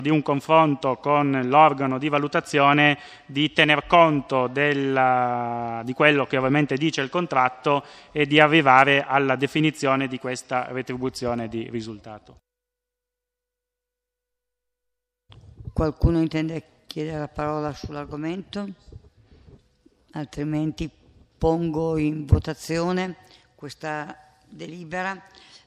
di un confronto con l'organo di valutazione, di tener conto di quello che ovviamente dice il contratto e di arrivare alla definizione di questa retribuzione di risultato. Qualcuno intende chiedere la parola sull'argomento? Altrimenti pongo in votazione questa delibera,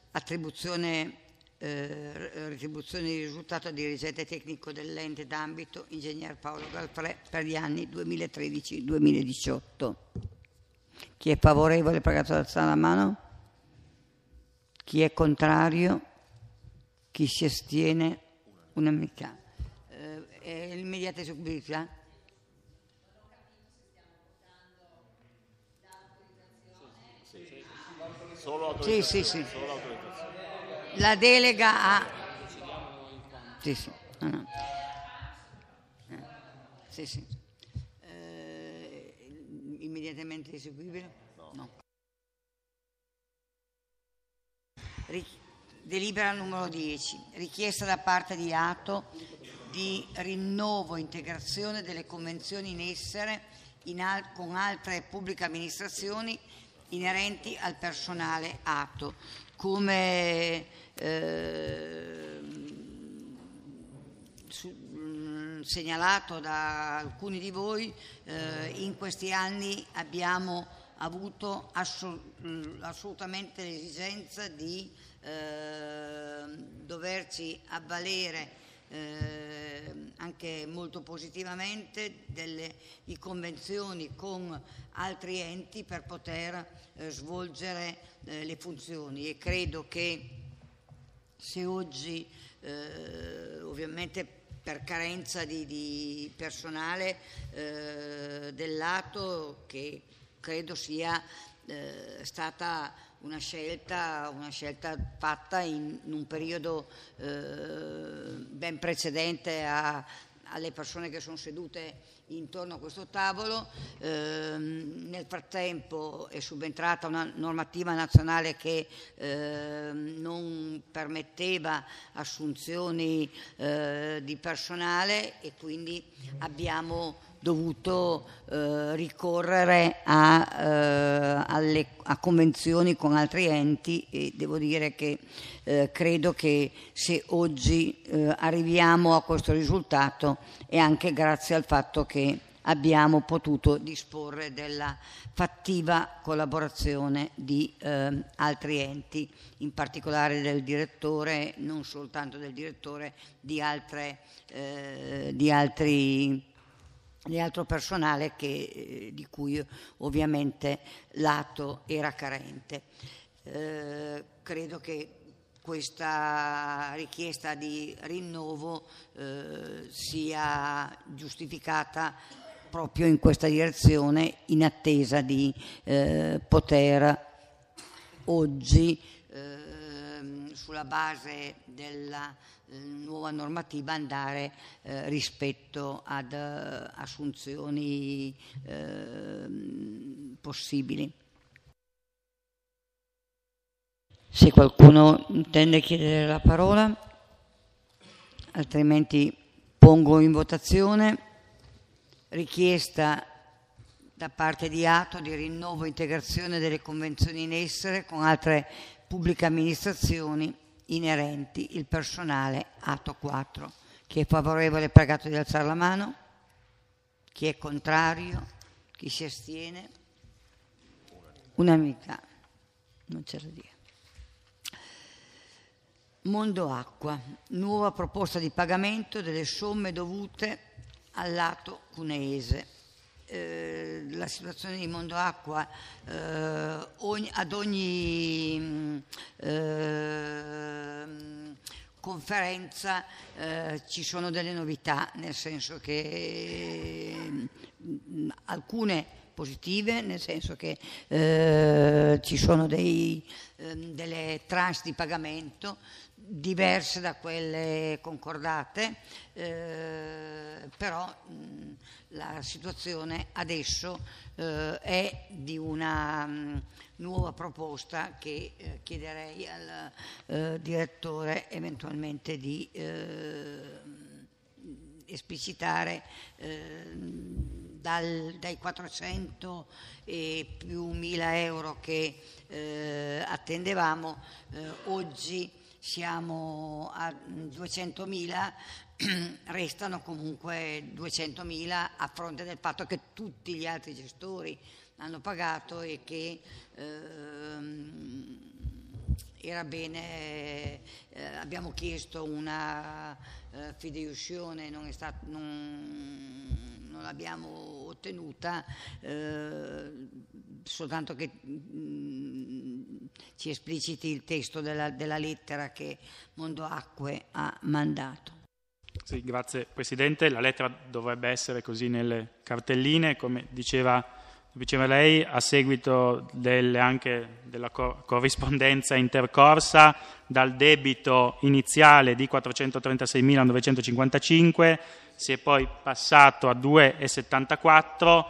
retribuzione di risultato al dirigente tecnico dell'ente d'ambito, ingegner Paolo Galfrè, per gli anni 2013-2018. Chi è favorevole, pregato ad alzare la mano. Chi è contrario? Chi si astiene? Unanimità. È l'immediata eseguibilità? Sì. La delega a... Sì. No. Sì. Immediatamente eseguibile? No. Delibera numero 10. Richiesta da parte di ATO di rinnovo e integrazione delle convenzioni in essere con altre pubbliche amministrazioni inerenti al personale ATO. Come segnalato da alcuni di voi, in questi anni abbiamo avuto assolutamente l'esigenza di doverci avvalere anche molto positivamente di convenzioni con altri enti per poter svolgere le funzioni, e credo che se oggi ovviamente per carenza di personale dell'ATO, che credo sia stata una scelta fatta in un periodo ben precedente alle persone che sono sedute intorno a questo tavolo. Nel frattempo è subentrata una normativa nazionale che non permetteva assunzioni di personale, e quindi abbiamo dovuto ricorrere a convenzioni con altri enti, e devo dire che credo che se oggi arriviamo a questo risultato è anche grazie al fatto che abbiamo potuto disporre della fattiva collaborazione di altri enti, in particolare del direttore, non soltanto del direttore, di altro personale di cui ovviamente l'ATO era carente. Credo che questa richiesta di rinnovo sia giustificata proprio in questa direzione, in attesa di poter oggi, sulla base della nuova normativa, andare rispetto ad assunzioni possibili. Se qualcuno intende chiedere la parola, altrimenti pongo in votazione richiesta da parte di ATO di rinnovo e integrazione delle convenzioni in essere con altre pubbliche amministrazioni inerenti il personale ATO 4. Chi è favorevole è pregato di alzare la mano. Chi è contrario? Chi si astiene? Unanimità. Non c'è da dire. Mondo Acqua, nuova proposta di pagamento delle somme dovute al lato cuneese. La situazione di Mondo Acqua, ad ogni conferenza ci sono delle novità, nel senso che alcune positive, nel senso che ci sono delle tranche di pagamento diverse da quelle concordate, però la situazione adesso è di una nuova proposta che chiederei al direttore eventualmente di esplicitare dai 400 e più 1000 euro che attendevamo, oggi siamo a 200.000, restano comunque 200.000 a fronte del fatto che tutti gli altri gestori hanno pagato e che era bene, abbiamo chiesto una fideiussione, non l'abbiamo ottenuta, soltanto che ci espliciti il testo della lettera che Mondo Acque ha mandato. Sì, grazie Presidente. La lettera dovrebbe essere così nelle cartelline, come diceva lei, a seguito anche della corrispondenza intercorsa, dal debito iniziale di 436.955 si è poi passato a 2,74,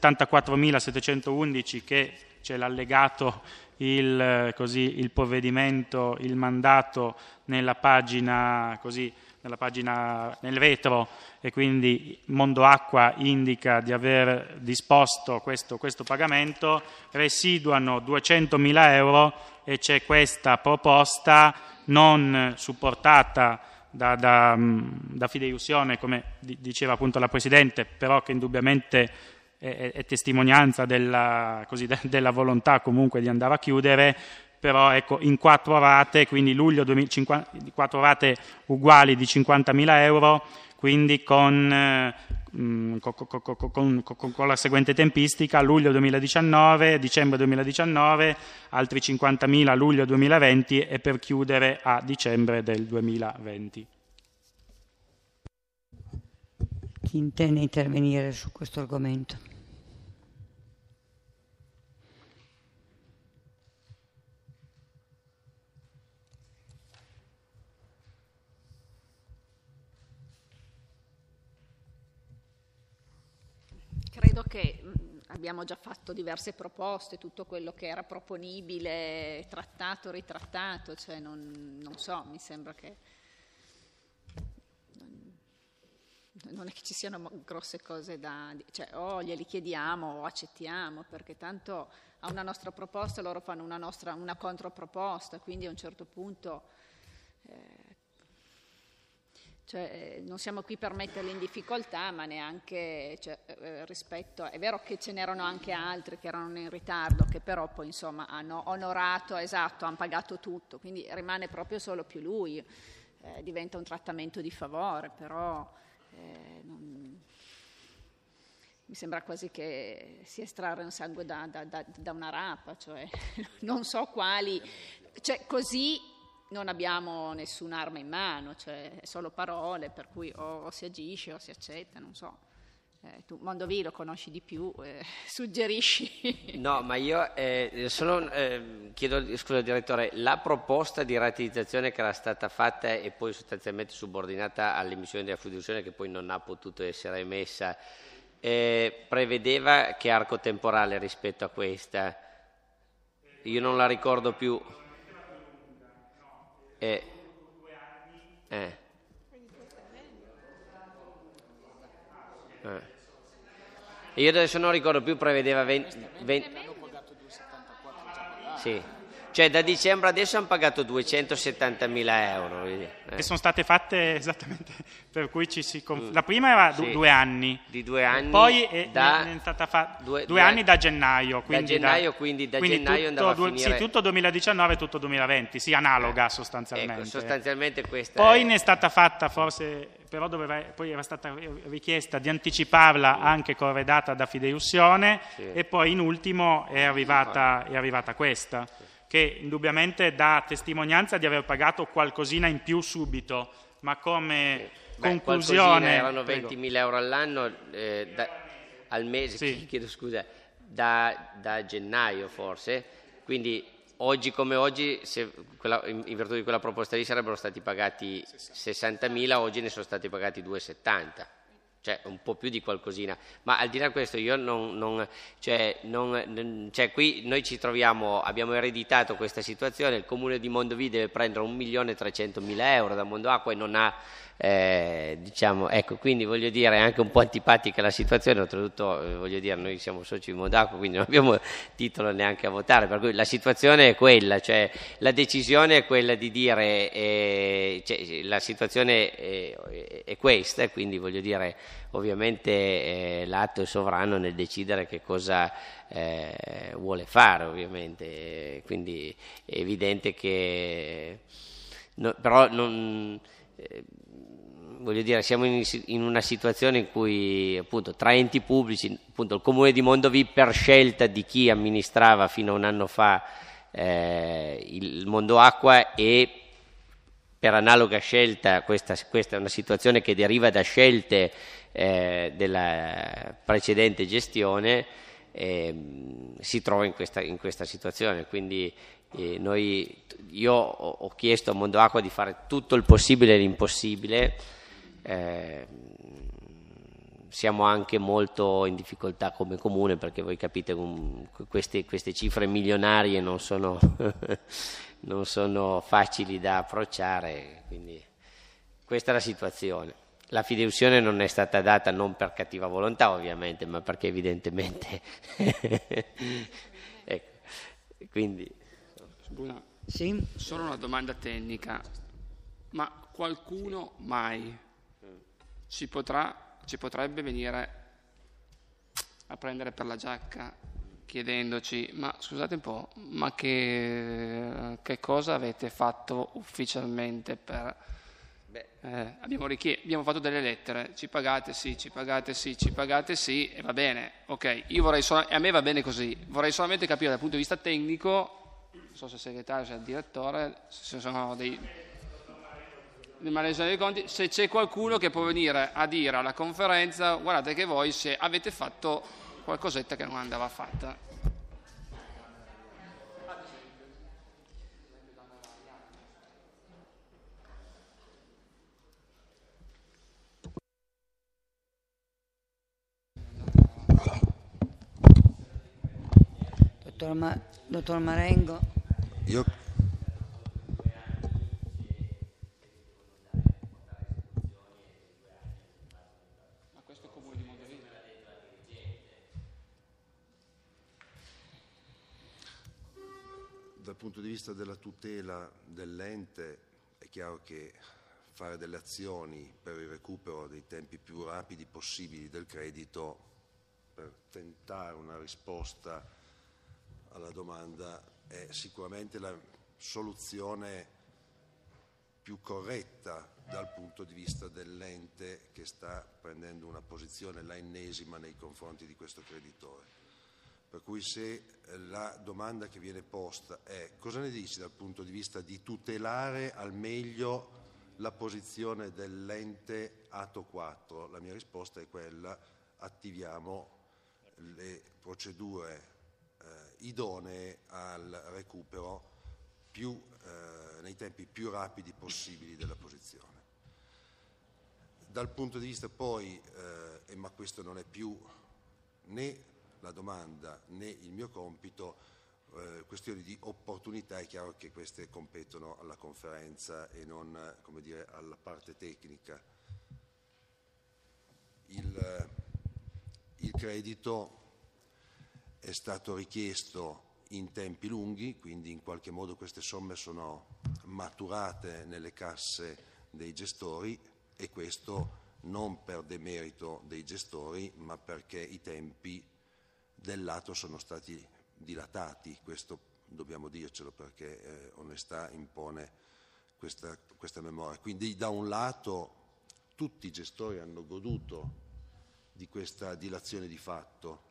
74.711 che c'è l'allegato, il provvedimento, il mandato nella pagina nel retro, e quindi Mondo Acqua indica di aver disposto questo pagamento. Residuano 200.000 euro e c'è questa proposta non supportata da fideiussione, come diceva appunto la Presidente, però che indubbiamente è testimonianza della volontà comunque di andare a chiudere, però ecco, in 4 rate, quindi 4 rate uguali di 50.000 euro, quindi con la seguente tempistica: luglio 2019, dicembre 2019, altri 50.000 luglio 2020 e per chiudere a dicembre del 2020. Chi intende intervenire su questo argomento? Credo che abbiamo già fatto diverse proposte, tutto quello che era proponibile, trattato, ritrattato, cioè non so, mi sembra che non è che ci siano grosse cose cioè o glieli chiediamo o accettiamo, perché tanto a una nostra proposta loro fanno una controproposta, quindi a un certo punto cioè, non siamo qui per metterli in difficoltà, ma neanche rispetto. È vero che ce n'erano anche altri che erano in ritardo, che però poi insomma hanno onorato, esatto, hanno pagato tutto, quindi rimane proprio solo più lui, diventa un trattamento di favore, però mi sembra quasi che si estrarre un sangue da una rapa, cioè non so quali, cioè così non abbiamo nessun'arma in mano, cioè è solo parole, per cui o si agisce o si accetta, non so. Tu Mondovì lo conosci di più, suggerisci? No, ma io chiedo scusa Direttore, la proposta di rateizzazione che era stata fatta e poi sostanzialmente subordinata all'emissione della fiducia che poi non ha potuto essere emessa, prevedeva che arco temporale rispetto a questa? Io non la ricordo più. Io adesso non ricordo più, prevedeva 20... Sì. Cioè da dicembre adesso hanno pagato 270.000 euro. Che sono state fatte esattamente, per cui la prima era sì, 2 anni. Di 2 anni. Poi è stata fatta 2 anni da gennaio. Quindi da gennaio andava a finire... Sì, tutto 2019 e tutto 2020, sì, analoga sostanzialmente. Ecco, sostanzialmente questa poi ne è stata fatta forse, però poi era stata richiesta di anticiparla anche corredata da fideiussione, sì. E poi in ultimo è arrivata questa, che indubbiamente dà testimonianza di aver pagato qualcosina in più subito, ma come conclusione... Erano 20.000 euro all'anno, al mese, sì. Chiedo scusa, da gennaio forse, quindi oggi come oggi, in virtù di quella proposta lì sarebbero stati pagati 60.000, oggi ne sono stati pagati 2,70. cioè un po' più di qualcosina, ma al di là di questo io cioè qui noi ci troviamo, abbiamo ereditato questa situazione, il comune di Mondovì deve prendere 1.300.000 euro da Mondoacqua e non ha, diciamo, ecco, quindi voglio dire, è anche un po' antipatica la situazione, oltretutto voglio dire, noi siamo soci di Mondoacqua, quindi non abbiamo titolo neanche a votare, per cui la situazione è quella, cioè la decisione è quella di dire, cioè, la situazione è questa, e quindi voglio dire, ovviamente l'atto è sovrano nel decidere che cosa vuole fare, ovviamente, quindi è evidente che però non, voglio dire, siamo in una situazione in cui appunto tra enti pubblici, appunto il comune di Mondovì, per scelta di chi amministrava fino a un anno fa il Mondoacqua, e per analoga scelta, questa è una situazione che deriva da scelte della precedente gestione, si trova in questa situazione. Quindi io ho chiesto a Mondoacqua di fare tutto il possibile e l'impossibile. Siamo anche molto in difficoltà come comune, perché voi capite queste cifre milionarie non sono facili da approcciare, quindi questa è la situazione. La fideiussione non è stata data non per cattiva volontà, ovviamente, ma perché evidentemente ecco, quindi sì? Solo una domanda tecnica, ma qualcuno mai ci potrebbe venire a prendere per la giacca chiedendoci: ma scusate un po', ma che cosa avete fatto ufficialmente per... abbiamo fatto delle lettere, ci pagate sì, e va bene, ok, io vorrei e a me va bene così, vorrei solamente capire dal punto di vista tecnico, non so se il segretario, se il direttore, se sono dei maneggio dei conti, se c'è qualcuno che può venire a dire alla conferenza: guardate che voi se avete fatto qualcosetta che non andava fatta. Dottor Marengo. Io dal punto di vista della tutela dell'ente è chiaro che fare delle azioni per il recupero dei tempi più rapidi possibili del credito per tentare una risposta alla domanda è sicuramente la soluzione più corretta dal punto di vista dell'ente che sta prendendo una posizione, la ennesima, nei confronti di questo creditore. Per cui se la domanda che viene posta è: cosa ne dici dal punto di vista di tutelare al meglio la posizione dell'ente Ato 4, la mia risposta è quella: attiviamo le procedure idonee al recupero nei tempi più rapidi possibili della posizione. Dal punto di vista poi, ma questo non è più né la domanda né il mio compito, questioni di opportunità, è chiaro che queste competono alla conferenza e non, come dire, alla parte tecnica. Il credito è stato richiesto in tempi lunghi, quindi in qualche modo queste somme sono maturate nelle casse dei gestori, e questo non per demerito dei gestori, ma perché i tempi del lato sono stati dilatati. Questo dobbiamo dircelo, perché onestà impone questa memoria. Quindi da un lato tutti i gestori hanno goduto di questa dilazione di fatto,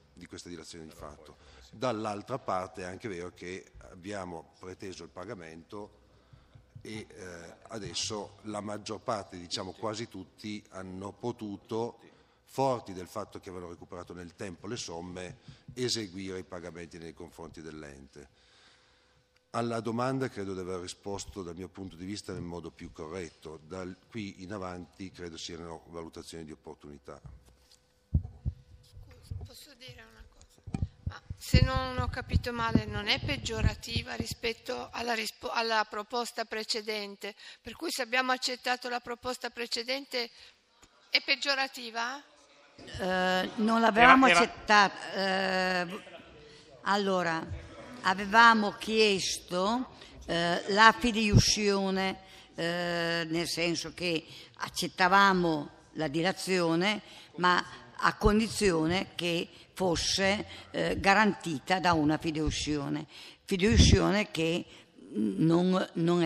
dall'altra parte è anche vero che abbiamo preteso il pagamento e adesso la maggior parte, diciamo quasi tutti, hanno potuto, forti del fatto che avevano recuperato nel tempo le somme, eseguire i pagamenti nei confronti dell'ente. Alla domanda credo di aver risposto dal mio punto di vista nel modo più corretto. Da qui in avanti credo siano valutazioni di opportunità. Scusa, posso dire una cosa? Ma se non ho capito male, non è peggiorativa rispetto alla proposta precedente? Per cui se abbiamo accettato la proposta precedente è peggiorativa? Non l'avevamo accettata. Allora, avevamo chiesto la fideiussione, nel senso che accettavamo la dilazione, ma a condizione che fosse garantita da una fideiussione che non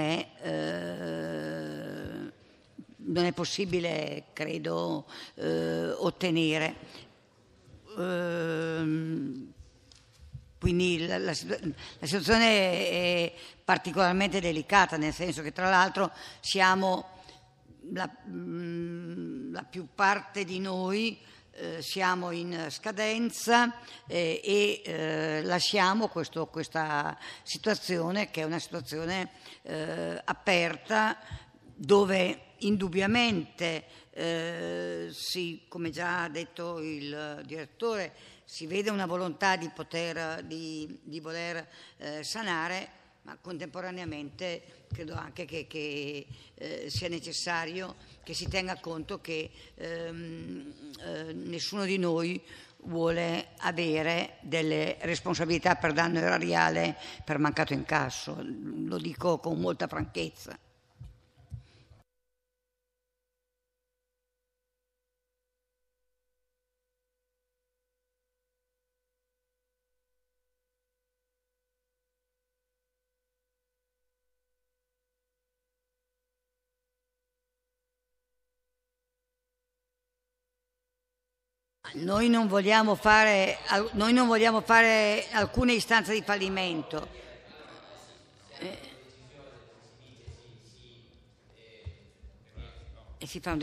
è possibile, credo, ottenere. Quindi la situazione è particolarmente delicata, nel senso che tra l'altro siamo la più parte di noi siamo in scadenza e lasciamo questa situazione, che è una situazione aperta, dove indubbiamente come già ha detto il direttore, si vede una volontà di voler sanare, ma contemporaneamente credo anche che sia necessario che si tenga conto che nessuno di noi vuole avere delle responsabilità per danno erariale per mancato incasso, lo dico con molta franchezza. Noi non vogliamo fare alcune istanze di fallimento. E si fa un